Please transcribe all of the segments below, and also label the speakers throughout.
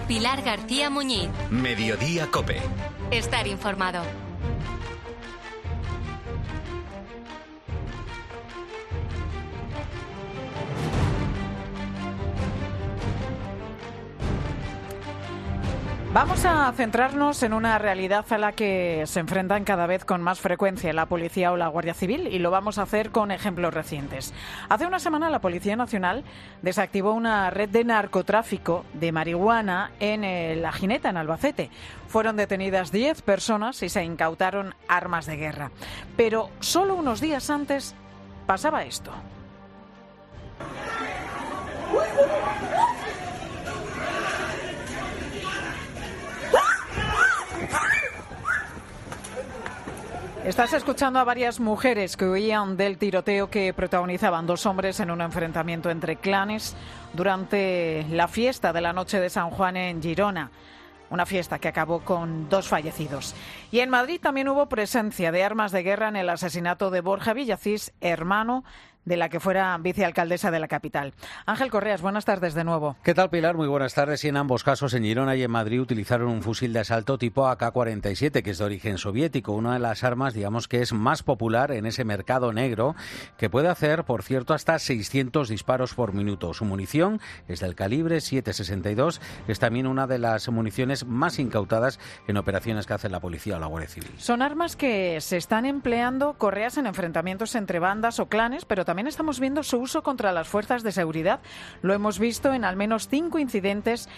Speaker 1: Pilar García Muñiz.
Speaker 2: Mediodía COPE.
Speaker 1: Estar informado.
Speaker 3: Vamos a centrarnos en una realidad a la que se enfrentan cada vez con más frecuencia la Policía o la Guardia Civil, y lo vamos a hacer con ejemplos recientes. Hace una semana la Policía Nacional desactivó una red de narcotráfico de marihuana en La Gineta, en Albacete. Fueron detenidas 10 personas y se incautaron armas de guerra. Pero solo unos días antes pasaba esto. Estás escuchando a varias mujeres que huían del tiroteo que protagonizaban dos hombres en un enfrentamiento entre clanes durante la fiesta de la noche de San Juan en Girona. Una fiesta que acabó con 2 fallecidos. Y en Madrid también hubo presencia de armas de guerra en el asesinato de Borja Villacís, hermano de la que fuera vicealcaldesa de la capital. Ángel Correas, buenas tardes de nuevo.
Speaker 4: ¿Qué tal, Pilar? Muy buenas tardes. Y en ambos casos, en Girona y en Madrid, utilizaron un fusil de asalto tipo AK-47, que es de origen soviético, una de las armas, digamos, que es más popular en ese mercado negro, que puede hacer, por cierto, hasta 600 disparos por minuto. Su munición es del calibre 7,62, es también una de las municiones más incautadas en operaciones que hace la policía o la Guardia Civil.
Speaker 3: Son armas que se están empleando, Correas, en enfrentamientos entre bandas o clanes, pero también estamos viendo su uso contra las fuerzas de seguridad. Lo hemos visto en al menos 5 incidentes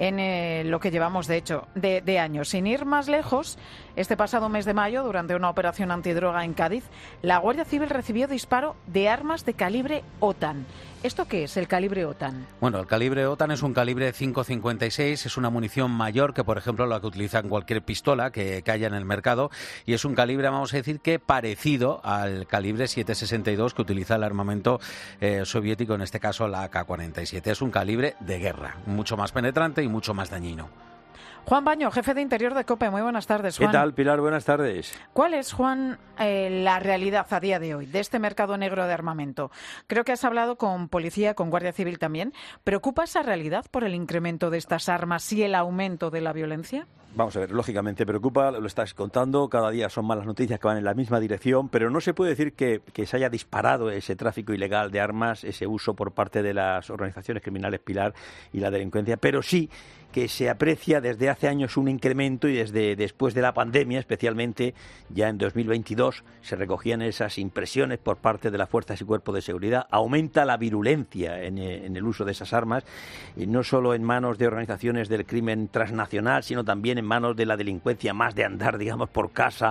Speaker 3: en lo que llevamos, de hecho, de años. Sin ir más lejos, este pasado mes de mayo, durante una operación antidroga en Cádiz, la Guardia Civil recibió disparo de armas de calibre OTAN. ¿Esto qué es, el calibre OTAN?
Speaker 4: Bueno, el calibre OTAN es un calibre 5,56, es una munición mayor que, por ejemplo, la que utiliza en cualquier pistola que haya en el mercado, y es un calibre, vamos a decir, que parecido al calibre 7,62 que utiliza el armamento soviético, en este caso la AK-47. Es un calibre de guerra, mucho más penetrante y mucho más dañino.
Speaker 3: Juan Baño, jefe de Interior de COPE. Muy buenas tardes, Juan.
Speaker 5: ¿Qué tal, Pilar? Buenas tardes.
Speaker 3: ¿Cuál es, Juan, la realidad a día de hoy de este mercado negro de armamento? Creo que has hablado con policía, con Guardia Civil también. ¿Preocupa esa realidad por el incremento de estas armas y el aumento de la violencia?
Speaker 5: Vamos a ver, lógicamente preocupa, lo estás contando, cada día son más las noticias que van en la misma dirección, pero no se puede decir que se haya disparado ese tráfico ilegal de armas, ese uso por parte de las organizaciones criminales, Pilar, y la delincuencia, pero sí que se aprecia desde hace años un incremento, y desde después de la pandemia, especialmente ya en 2022, se recogían esas impresiones por parte de las fuerzas y cuerpos de seguridad. Aumenta la virulencia en el uso de esas armas, y no solo en manos de organizaciones del crimen transnacional, sino también en manos de la delincuencia más de andar, digamos, por casa,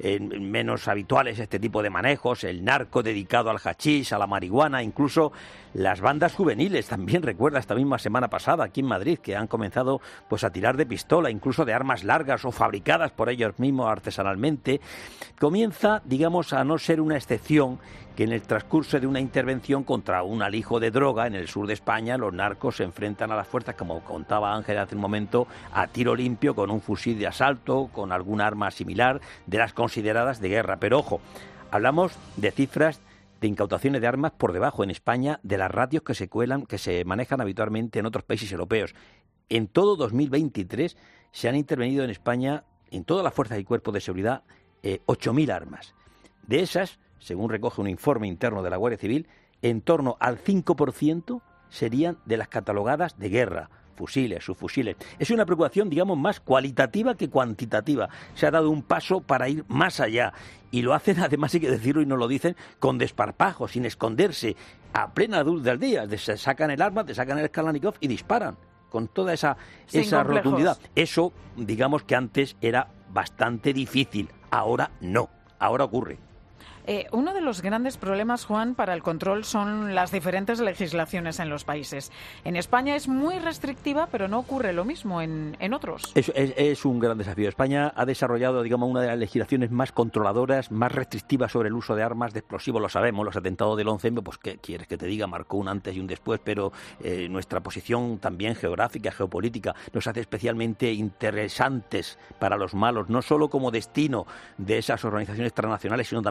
Speaker 5: menos habituales este tipo de manejos, el narco dedicado al hachís, a la marihuana, incluso las bandas juveniles. También recuerda esta misma semana pasada aquí en Madrid que han comenzado pues a tirar de pistola, incluso de armas largas o fabricadas por ellos mismos artesanalmente. Comienza, digamos, a no ser una excepción que en el transcurso de una intervención contra un alijo de droga en el sur de España, los narcos se enfrentan a las fuerzas, como contaba Ángel hace un momento, a tiro limpio, con un fusil de asalto, con alguna arma similar, de las consideradas de guerra. Pero ojo, hablamos de cifras de incautaciones de armas por debajo en España de las ratios que se manejan habitualmente en otros países europeos. En todo 2023 se han intervenido en España, en todas las fuerzas y cuerpos de seguridad, 8.000 armas. De esas, según recoge un informe interno de la Guardia Civil, en torno al 5% serían de las catalogadas de guerra, fusiles, subfusiles. Es una preocupación, digamos, más cualitativa que cuantitativa. Se ha dado un paso para ir más allá, y lo hacen, además hay que decirlo y no lo dicen, con desparpajo, sin esconderse, a plena luz del día. Se sacan el arma, te sacan el Kalashnikov y disparan con toda esa rotundidad. Eso, digamos que antes era bastante difícil, ahora no, ahora ocurre.
Speaker 3: Uno de los grandes problemas, Juan, para el control son las diferentes legislaciones en los países. En España es muy restrictiva, pero no ocurre lo mismo en otros.
Speaker 5: Es un gran desafío. España ha desarrollado, digamos, una de las legislaciones más controladoras, más restrictivas sobre el uso de armas, de explosivos, lo sabemos. Los atentados del 11M, pues qué quieres que te diga, marcó un antes y un después, pero nuestra posición también geográfica, geopolítica, nos hace especialmente interesantes para los malos, no solo como destino de esas organizaciones transnacionales, sino también como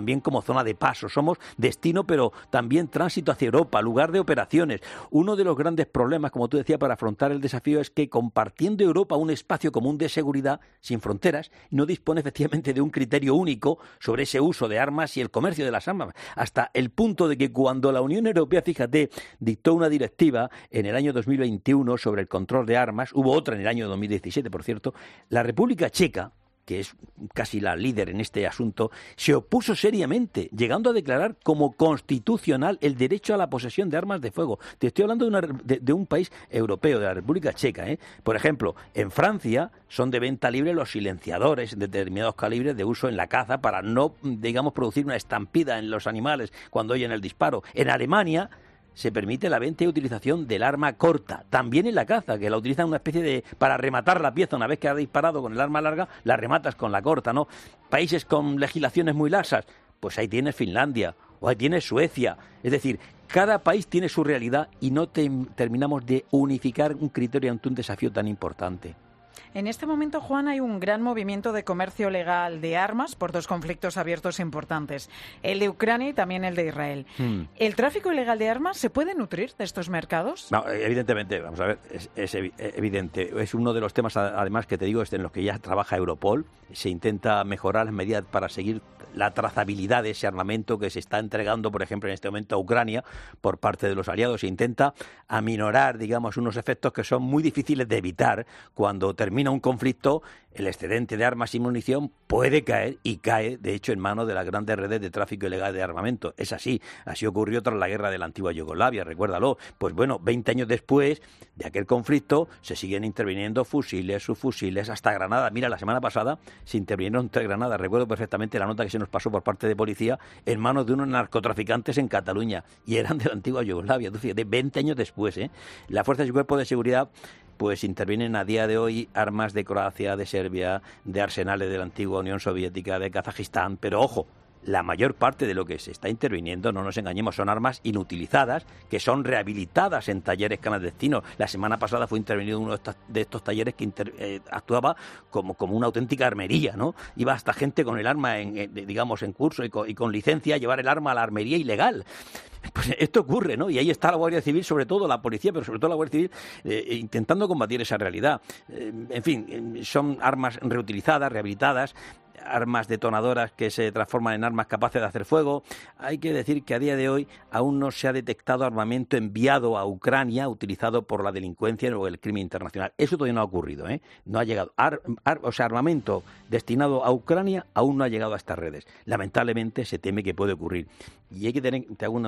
Speaker 5: zona de paso, somos destino pero también tránsito hacia Europa, lugar de operaciones. Uno de los grandes problemas, como tú decías, para afrontar el desafío es que compartiendo Europa un espacio común de seguridad sin fronteras, no dispone efectivamente de un criterio único sobre ese uso de armas y el comercio de las armas, hasta el punto de que cuando la Unión Europea, fíjate, dictó una directiva en el año 2021 sobre el control de armas, hubo otra en el año 2017, por cierto, la República Checa, que es casi la líder en este asunto, se opuso seriamente, llegando a declarar como constitucional el derecho a la posesión de armas de fuego. Te estoy hablando de un país europeo, de la República Checa. Por ejemplo, en Francia son de venta libre los silenciadores de determinados calibres de uso en la caza para no, digamos, producir una estampida en los animales cuando oyen el disparo. En Alemania se permite la venta y utilización del arma corta, también en la caza, que la utilizan una especie de para rematar la pieza. Una vez que ha disparado con el arma larga, la rematas con la corta, ¿no? Países con legislaciones muy laxas, pues ahí tienes Finlandia, o ahí tienes Suecia. Es decir, cada país tiene su realidad y no terminamos de unificar un criterio ante un desafío tan importante.
Speaker 3: En este momento, Juan, hay un gran movimiento de comercio legal de armas por dos conflictos abiertos importantes, el de Ucrania y también el de Israel. ¿El tráfico ilegal de armas se puede nutrir de estos mercados?
Speaker 5: No, evidentemente, vamos a ver, es evidente. Es uno de los temas, además, que te digo, en los que ya trabaja Europol. Se intenta mejorar las medidas para seguir la trazabilidad de ese armamento que se está entregando, por ejemplo, en este momento a Ucrania por parte de los aliados. Se intenta aminorar, digamos, unos efectos que son muy difíciles de evitar. Cuando termina un conflicto, el excedente de armas y munición puede caer, y cae, de hecho, en manos de las grandes redes de tráfico ilegal de armamento. Es así. Así ocurrió tras la guerra de la antigua Yugoslavia, recuérdalo. Pues bueno, 20 años después de aquel conflicto, se siguen interviniendo fusiles, subfusiles, hasta Granada. Mira, la semana pasada se intervinieron 3 granadas. Recuerdo perfectamente la nota que se nos pasó por parte de policía en manos de unos narcotraficantes en Cataluña, y eran de la antigua Yugoslavia. Tú fíjate, 20 años después, las fuerzas y cuerpos de seguridad pues intervienen a día de hoy armas de Croacia, de Serbia, de arsenales de la antigua Unión Soviética, de Kazajistán, pero ojo, la mayor parte de lo que se está interviniendo, no nos engañemos, son armas inutilizadas que son rehabilitadas en talleres clandestinos. La semana pasada fue intervenido uno de estos talleres que actuaba como una auténtica armería, ¿no? Iba hasta gente con el arma, digamos, en curso y con licencia a llevar el arma a la armería ilegal. Pues esto ocurre, ¿no? Y ahí está la Guardia Civil, sobre todo la policía, pero sobre todo la Guardia Civil, intentando combatir esa realidad. En fin, son armas reutilizadas, rehabilitadas, armas detonadoras que se transforman en armas capaces de hacer fuego. Hay que decir que a día de hoy aún no se ha detectado armamento enviado a Ucrania utilizado por la delincuencia o el crimen internacional. Eso todavía no ha ocurrido, no ha llegado. O sea, armamento destinado a Ucrania aún no ha llegado a estas redes. Lamentablemente se teme que puede ocurrir. Y hay que tener, te hago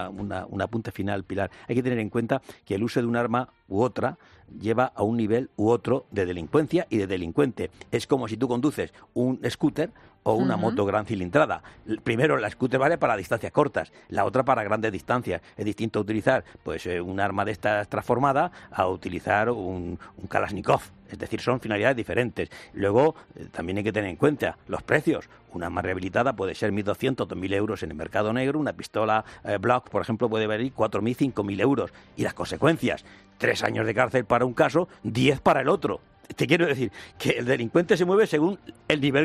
Speaker 5: una apunte final, Pilar, hay que tener en cuenta que el uso de un arma u otra lleva a un nivel u otro de delincuencia y de delincuente. Es como si tú conduces un scooter o una moto gran cilindrada. Primero, la scooter vale para distancias cortas, la otra para grandes distancias. Es distinto utilizar pues un arma de estas transformada a utilizar un Kalashnikov. Es decir, son finalidades diferentes. Luego, también hay que tener en cuenta los precios. Una arma rehabilitada puede ser 1.200 o 2.000 euros en el mercado negro. Una pistola Glock, por ejemplo, puede valer 4.000, 5.000 euros. Y las consecuencias: 3 años de cárcel para un caso, 10 para el otro. Te quiero decir que el delincuente se mueve según el nivel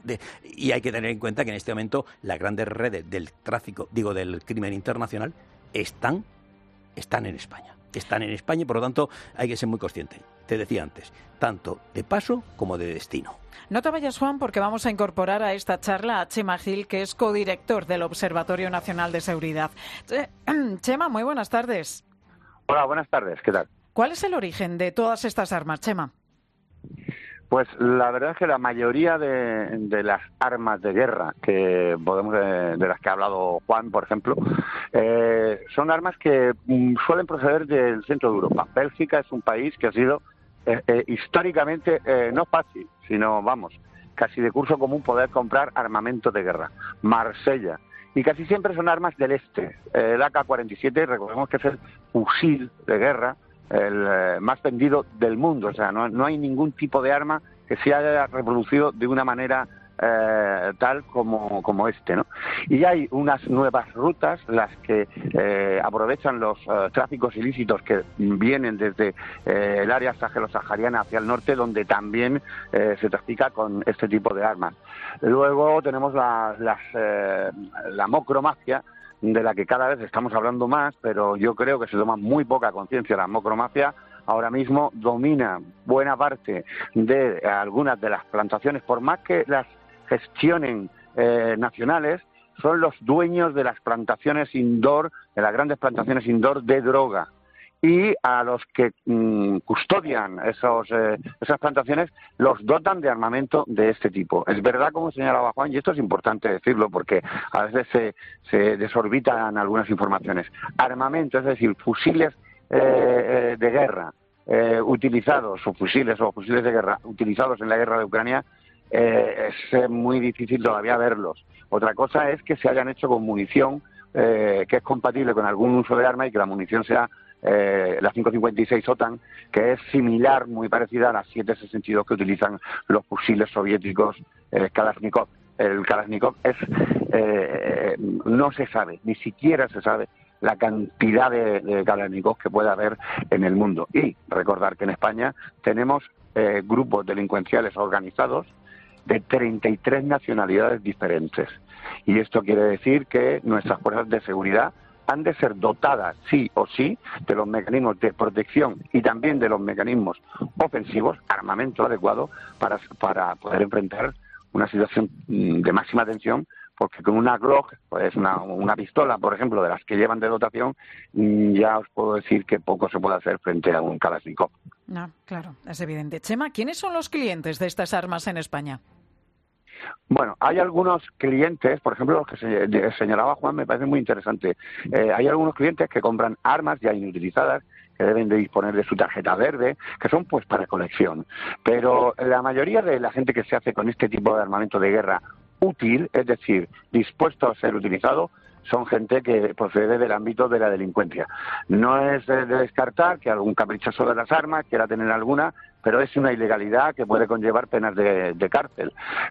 Speaker 5: y hay que tener en cuenta que en este momento las grandes redes del tráfico, del crimen internacional, están en España. Están en España y, por lo tanto, hay que ser muy consciente. Te decía antes, tanto de paso como de destino.
Speaker 3: No te vayas, Juan, porque vamos a incorporar a esta charla a Chema Gil, que es codirector del Observatorio Nacional de Seguridad. Chema, muy buenas tardes.
Speaker 2: Hola, buenas tardes. ¿Qué tal?
Speaker 3: ¿Cuál es el origen de todas estas armas, Chema?
Speaker 2: Pues la verdad es que la mayoría de las armas de guerra que de las que ha hablado Juan, por ejemplo, son armas que suelen proceder del centro de Europa. Bélgica es un país que ha sido históricamente no fácil, sino, casi de curso común poder comprar armamento de guerra. Marsella. Y casi siempre son armas del este. El AK-47, recordemos que es el fusil de guerra el más vendido del mundo. O sea, no hay ningún tipo de arma que se haya reproducido de una manera tal como este, ¿no? Y hay unas nuevas rutas, las que aprovechan los tráficos ilícitos que vienen desde el área sahelo-sahariana hacia el norte, donde también se trafica con este tipo de armas. Luego tenemos la mocromafia, de la que cada vez estamos hablando más, pero yo creo que se toma muy poca conciencia. La mocromafia ahora mismo domina buena parte de algunas de las plantaciones, por más que las gestionen nacionales, son los dueños de las plantaciones indoor, de las grandes plantaciones indoor de droga. Y a los que custodian esas plantaciones los dotan de armamento de este tipo. Es verdad, como señalaba Juan, y esto es importante decirlo porque a veces se desorbitan algunas informaciones. Armamento, es decir, fusiles de guerra utilizados, o fusiles de guerra utilizados en la guerra de Ucrania, es muy difícil todavía verlos. Otra cosa es que se hayan hecho con munición que es compatible con algún uso de arma y que la munición sea la 5.56 OTAN, que es similar, muy parecida a las 7.62 que utilizan los fusiles soviéticos Kalashnikov. El Kalashnikov no se sabe, ni siquiera se sabe la cantidad de Kalashnikov que puede haber en el mundo. Y recordar que en España tenemos grupos delincuenciales organizados de 33 nacionalidades diferentes. Y esto quiere decir que nuestras fuerzas de seguridad han de ser dotadas, sí o sí, de los mecanismos de protección y también de los mecanismos ofensivos, armamento adecuado para poder enfrentar una situación de máxima tensión, porque con una Glock, pues una pistola, por ejemplo, de las que llevan de dotación, ya os puedo decir que poco se puede hacer frente a un Kalashnikov.
Speaker 3: No, claro, es evidente. Chema, ¿quiénes son los clientes de estas armas en España?
Speaker 2: Bueno, hay algunos clientes, por ejemplo, los que señalaba Juan, me parece muy interesante. Hay algunos clientes que compran armas ya inutilizadas, que deben de disponer de su tarjeta verde, que son pues para colección. Pero la mayoría de la gente que se hace con este tipo de armamento de guerra útil, es decir, dispuesto a ser utilizado, son gente que procede del ámbito de la delincuencia. No es de descartar que algún caprichoso de las armas quiera tener alguna, pero es una ilegalidad que puede conllevar penas de cárcel.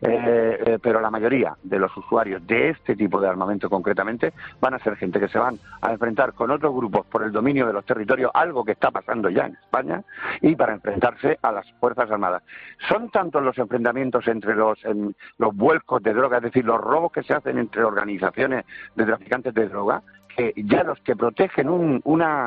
Speaker 2: Pero la mayoría de los usuarios de este tipo de armamento concretamente van a ser gente que se van a enfrentar con otros grupos por el dominio de los territorios, algo que está pasando ya en España, y para enfrentarse a las Fuerzas Armadas. Son tantos los enfrentamientos entre los vuelcos de droga, es decir, los robos que se hacen entre organizaciones de traficantes de droga, que ya los que protegen un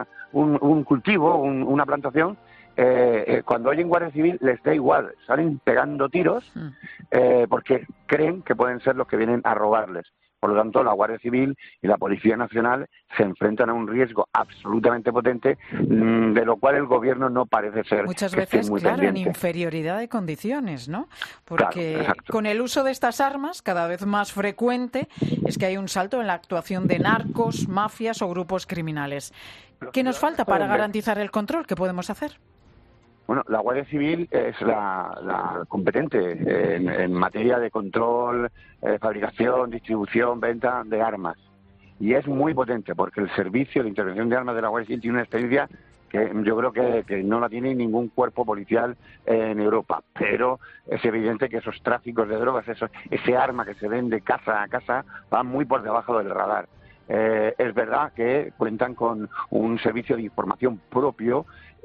Speaker 2: cultivo, una plantación, cuando oyen Guardia Civil les da igual, salen pegando tiros porque creen que pueden ser los que vienen a robarles. Por lo tanto, la Guardia Civil y la Policía Nacional se enfrentan a un riesgo absolutamente potente, de lo cual el Gobierno no parece ser
Speaker 3: muchas
Speaker 2: que
Speaker 3: veces,
Speaker 2: esté muy
Speaker 3: claro,
Speaker 2: pendiente.
Speaker 3: en inferioridad de condiciones, ¿no? Porque
Speaker 2: claro,
Speaker 3: con el uso de estas armas, cada vez más frecuente, es que hay un salto en la actuación de narcos, mafias o grupos criminales. ¿Qué nos falta para garantizar el control? ¿Qué podemos hacer?
Speaker 2: Bueno, la Guardia Civil es la competente en materia de control, fabricación, distribución, venta de armas. Y es muy potente porque el servicio de intervención de armas de la Guardia Civil tiene una experiencia que yo creo que no la tiene ningún cuerpo policial en Europa. Pero es evidente que esos tráficos de drogas, ese arma que se vende casa a casa, va muy por debajo del radar. Es verdad que cuentan con un servicio de información propio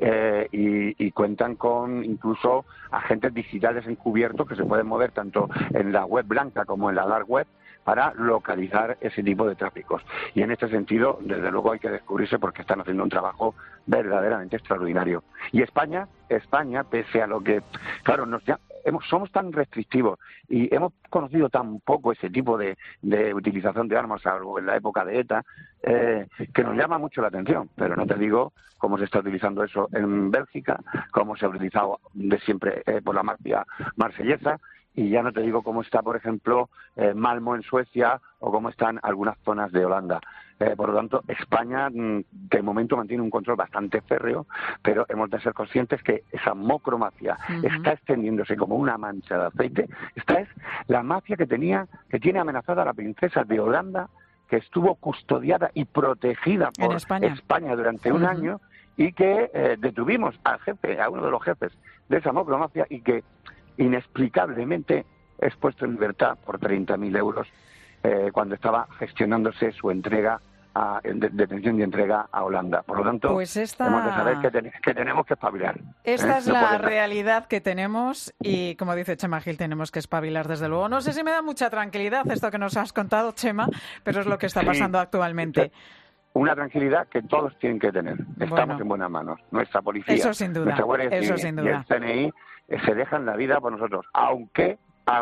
Speaker 2: y cuentan con incluso agentes digitales encubiertos que se pueden mover tanto en la web blanca como en la dark web para localizar ese tipo de tráficos. Y en este sentido, desde luego hay que descubrirse porque están haciendo un trabajo verdaderamente extraordinario. Y España, pese a lo que, claro, somos tan restrictivos y hemos conocido tan poco ese tipo de utilización de armas, salvo en la época de ETA, que nos llama mucho la atención. Pero no te digo cómo se está utilizando eso en Bélgica, cómo se ha utilizado de siempre por la mafia marsellesa, y ya no te digo cómo está, por ejemplo, Malmö en Suecia o cómo están algunas zonas de Holanda. Por lo tanto, España de momento mantiene un control bastante férreo, pero hemos de ser conscientes que esa mocromafia está extendiéndose como una mancha de aceite. Esta es la mafia que tiene amenazada a la princesa de Holanda, que estuvo custodiada y protegida por España durante un año, y que detuvimos al jefe, a uno de los jefes de esa mocromafia, y que inexplicablemente es puesto en libertad por 30.000 euros cuando estaba gestionándose su entrega detención y entrega a Holanda. Por lo tanto,
Speaker 3: pues
Speaker 2: hemos de saber que tenemos que espabilar.
Speaker 3: Esta es
Speaker 2: no
Speaker 3: la realidad que tenemos y, como dice Chema Gil, tenemos que espabilar desde luego. No sé si me da mucha tranquilidad esto que nos has contado, Chema, pero es lo que está pasando actualmente.
Speaker 2: Una tranquilidad que todos tienen que tener. Estamos en buenas manos. Nuestra policía,
Speaker 3: eso sin duda,
Speaker 2: nuestra Guardia Civil
Speaker 3: sin duda.
Speaker 2: Y el CNI se dejan la vida por nosotros, aunque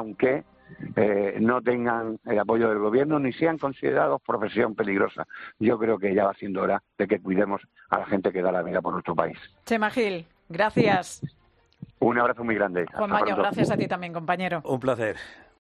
Speaker 2: no tengan el apoyo del gobierno ni sean considerados profesión peligrosa. Yo creo que ya va siendo hora de que cuidemos a la gente que da la vida por nuestro país.
Speaker 3: Chema Gil, gracias.
Speaker 2: Un abrazo muy grande.
Speaker 3: Juan Maño, gracias a ti también, compañero.
Speaker 5: Un placer.